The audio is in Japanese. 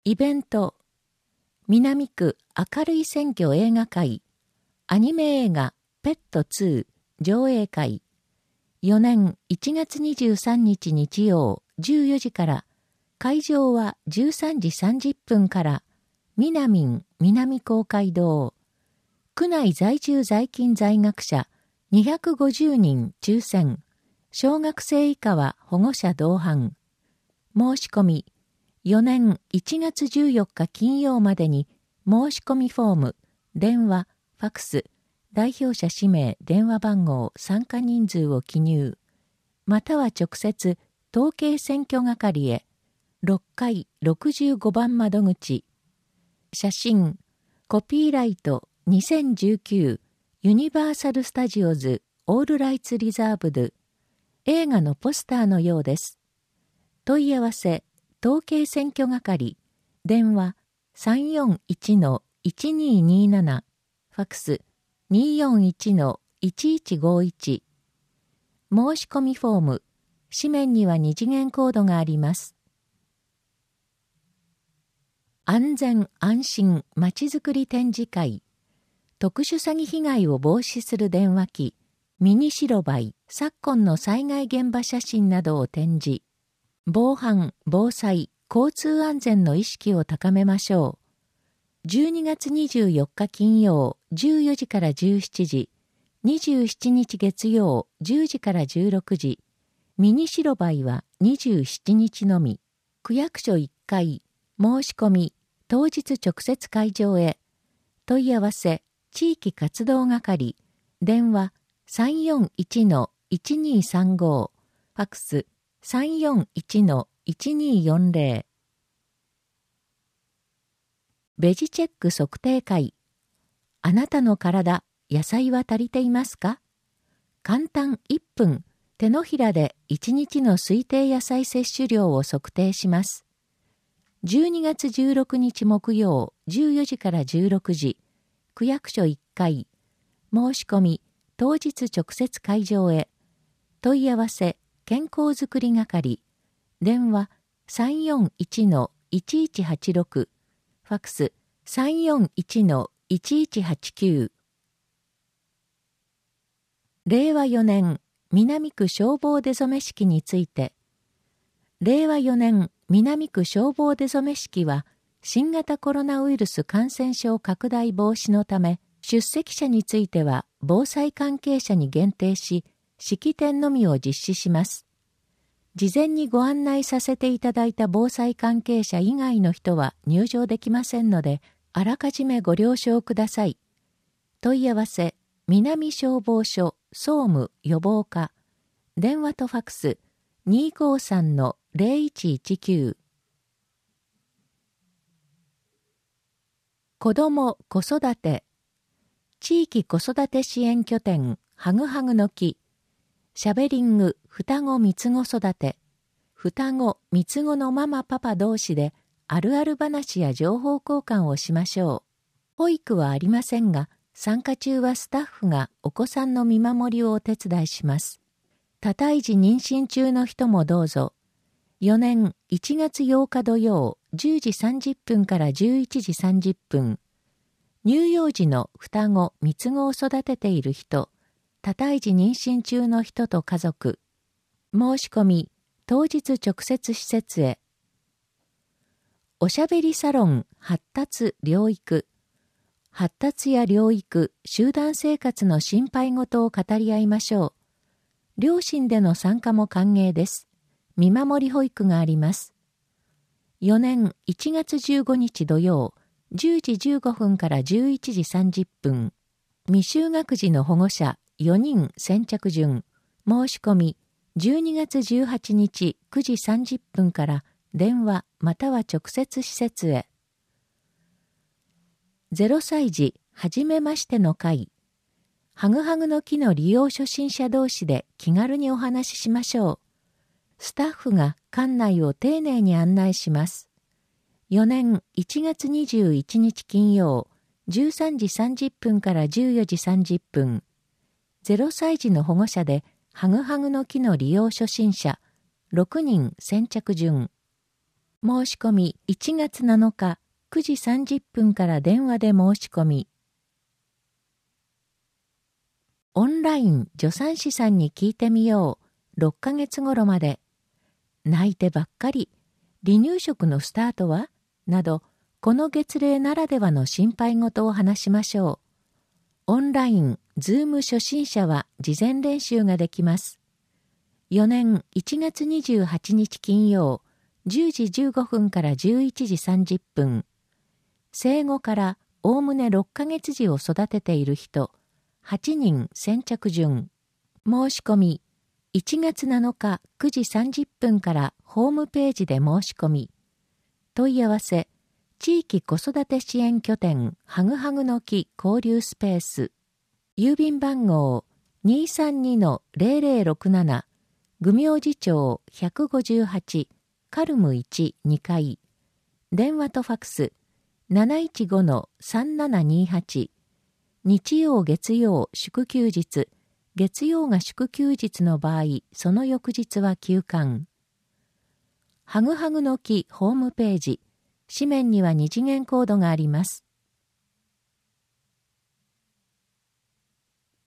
イベント、南区明るい選挙映画会、アニメ映画ペット2上映会、4年1月23日日曜14時から、会場は13時30分から、みなみん南公会堂、区内在住在勤在学者250人抽選、小学生以下は保護者同伴。申し込み、4年1月14日金曜までに申し込みフォーム、電話、ファクス、代表者氏名、電話番号、参加人数を記入、または直接、統計選挙係へ、6階65番窓口、写真、コピーライト2019ユニバーサルスタジオズオールライツリザーブド、映画のポスターのようです。問い合わせ、統計選挙係、電話341-1227、ファクス241-1151。申し込みフォーム、紙面には2次元コードがあります。安全安心まちづくり展示会、特殊詐欺被害を防止する電話機、ミニ白バイ、昨今の災害現場写真などを展示。防犯、防災、交通安全の意識を高めましょう。12月24日金曜14時から17時、27日月曜10時から16時、ミニ白バイは27日のみ。区役所1階、申し込み、当日直接会場へ。問い合わせ、地域活動係、電話341-1235、ファクス341-1240。ベジチェック測定会。あなたの体、野菜は足りていますか？簡単1分、手のひらで1日の推定野菜摂取量を測定します。12月16日木曜14時から16時、区役所1階、申し込み、当日直接会場へ。問い合わせ、健康づくり係、電話341-1186、ファクス341-1189。令和4年南区消防出初式について、令和4年南区消防出初式は、新型コロナウイルス感染症拡大防止のため、出席者については防災関係者に限定し、式典のみを実施します。事前にご案内させていただいた防災関係者以外の人は入場できませんので、あらかじめご了承ください。問い合わせ、南消防署総務予防課、電話とファクス253-0119。子ども・子育て、地域子育て支援拠点、はぐはぐの木、シャベリング、双子三つ子育て、双子三つ子のママパパ同士で、あるある話や情報交換をしましょう。保育はありませんが、参加中はスタッフがお子さんの見守りをお手伝いします。多胎児妊娠中の人もどうぞ。4年1月8日土曜10時30分から11時30分。乳幼児の双子三つ子を育てている人、多胎児妊娠中の人と家族。申し込み、当日直接施設へ。おしゃべりサロン発達療育。発達や療育、集団生活の心配事を語り合いましょう。両親での参加も歓迎です。見守り保育があります。4年1月15日土曜、10時15分から11時30分。未就学児の保護者4人先着順。申し込み、12月18日9時30分から電話または直接施設へ。0歳児はじめましての会。はぐはぐの木の利用初心者同士で気軽にお話ししましょう。スタッフが館内を丁寧に案内します。4年1月21日金曜、13時30分から14時30分。0歳児の保護者ではぐはぐの木の利用初心者6人先着順。 申し込み1月7日9時30分から電話で申し込み。オンライン助産師さんに聞いてみよう。6ヶ月頃まで。泣いてばっかり。離乳食のスタートはなど、この月齢ならではの心配事を話しましょう。オンライン、ズーム初心者は事前練習ができます。4年1月28日金曜、10時15分から11時30分。生後からおおむね6ヶ月児を育てている人、8人先着順。申し込み、1月7日9時30分からホームページで申し込み。問い合わせ、地域子育て支援拠点はぐはぐの木交流スペース。郵便番号 232-0067 愚明寺町158カルム1、2階。電話とファクス 715-3728。日曜月曜祝休日。月曜が祝休日の場合、その翌日は休館。はぐはぐの木ホームページ。紙面には二次元コードがあります。